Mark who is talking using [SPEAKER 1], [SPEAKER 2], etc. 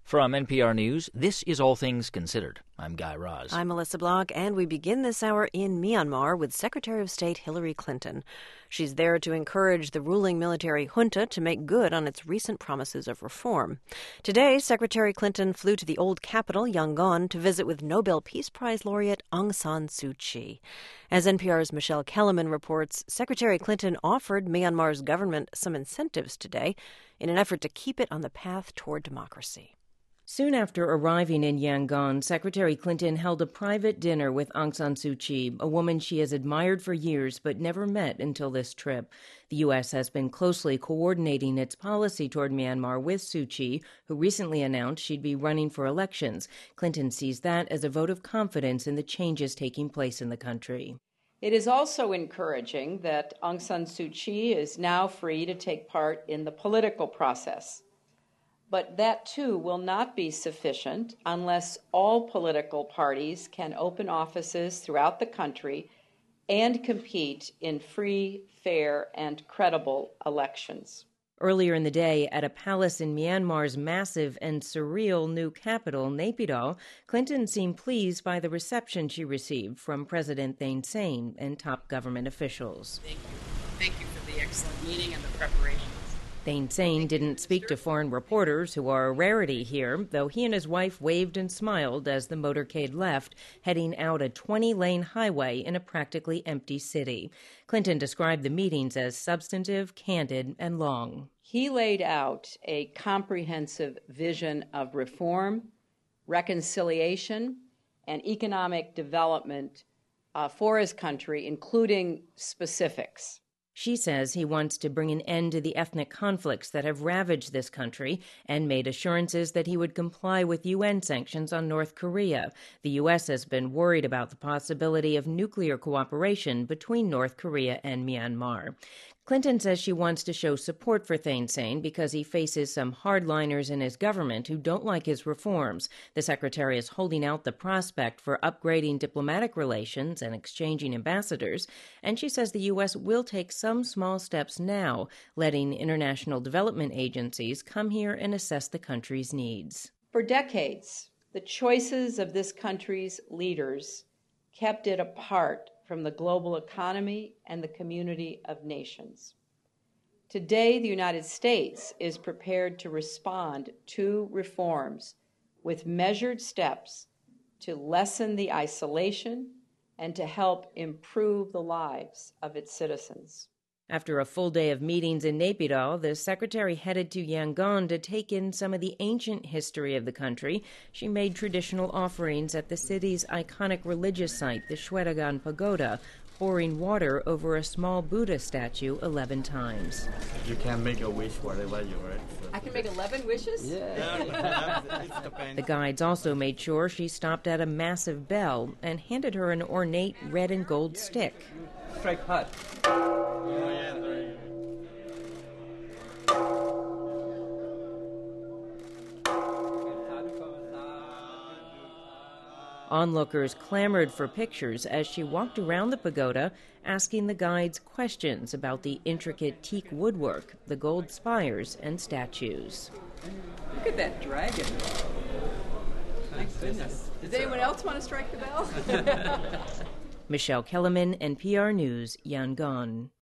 [SPEAKER 1] From NPR News, this is All Things Considered. I'm Guy Raz.
[SPEAKER 2] I'm Melissa Block, and we begin this hour in Myanmar with Secretary of State Hillary Clinton. She's there to encourage the ruling military junta to make good on its recent promises of reform. Today, Secretary Clinton flew to the old capital, Yangon, to visit with Nobel Peace Prize laureate Aung San Suu Kyi. As NPR's Michelle Kellerman reports, Secretary Clinton offered Myanmar's government some incentives today in an effort to keep it on the path toward democracy.
[SPEAKER 3] Soon after arriving in Yangon, Secretary Clinton held a private dinner with Aung San Suu Kyi, a woman she has admired for years but never met until this trip. The U.S. has been closely coordinating its policy toward Myanmar with Suu Kyi, who recently announced she'd be running for elections. Clinton sees that as a vote of confidence in the changes taking place in the country.
[SPEAKER 4] It is also encouraging that Aung San Suu Kyi is now free to take part in the political process. But that, too, will not be sufficient unless all political parties can open offices throughout the country and compete in free, fair, and credible elections.
[SPEAKER 3] Earlier in the day, at a palace in Myanmar's massive and surreal new capital, Naypyidaw, Clinton seemed pleased by the reception she received from President Thein Sein and top government officials.
[SPEAKER 5] Thank you. Thank you for the excellent meeting and the preparations.
[SPEAKER 3] Thein Sein didn't speak to foreign reporters, who are a rarity here, though he and his wife waved and smiled as the motorcade left, heading out a 20-lane highway in a practically empty city. Clinton described the meetings as substantive, candid, and long.
[SPEAKER 4] He laid out a comprehensive vision of reform, reconciliation, and economic development for his country, including specifics.
[SPEAKER 3] She says he wants to bring an end to the ethnic conflicts that have ravaged this country and made assurances that he would comply with UN sanctions on North Korea. The U.S. has been worried about the possibility of nuclear cooperation between North Korea and Myanmar. Clinton says she wants to show support for Thein Sein because he faces some hardliners in his government who don't like his reforms. The secretary is holding out the prospect for upgrading diplomatic relations and exchanging ambassadors, and she says the U.S. will take some small steps now, letting international development agencies come here and assess the country's needs.
[SPEAKER 4] For decades, the choices of this country's leaders kept it apart from the global economy and the community of nations. Today, the United States is prepared to respond to reforms with measured steps to lessen the isolation and to help improve the lives of its citizens.
[SPEAKER 3] After a full day of meetings in Naypyidaw, the secretary headed to Yangon to take in some of the ancient history of the country. She made traditional offerings at the city's iconic religious site, the Shwedagon Pagoda, pouring water over a small Buddha statue 11 times.
[SPEAKER 6] You can make a wish whatever you want.
[SPEAKER 5] I can make 11 wishes?
[SPEAKER 6] Yeah.
[SPEAKER 3] The guides also made sure she stopped at a massive bell and handed her an ornate red and gold stick.
[SPEAKER 6] Strike hard.
[SPEAKER 3] Onlookers clamored for pictures as she walked around the pagoda, asking the guides questions about the intricate teak woodwork, the gold spires, and statues.
[SPEAKER 5] Look at that dragon. My goodness. Does anyone else want to strike the bell?
[SPEAKER 3] Michelle Kellerman, NPR News, Yangon.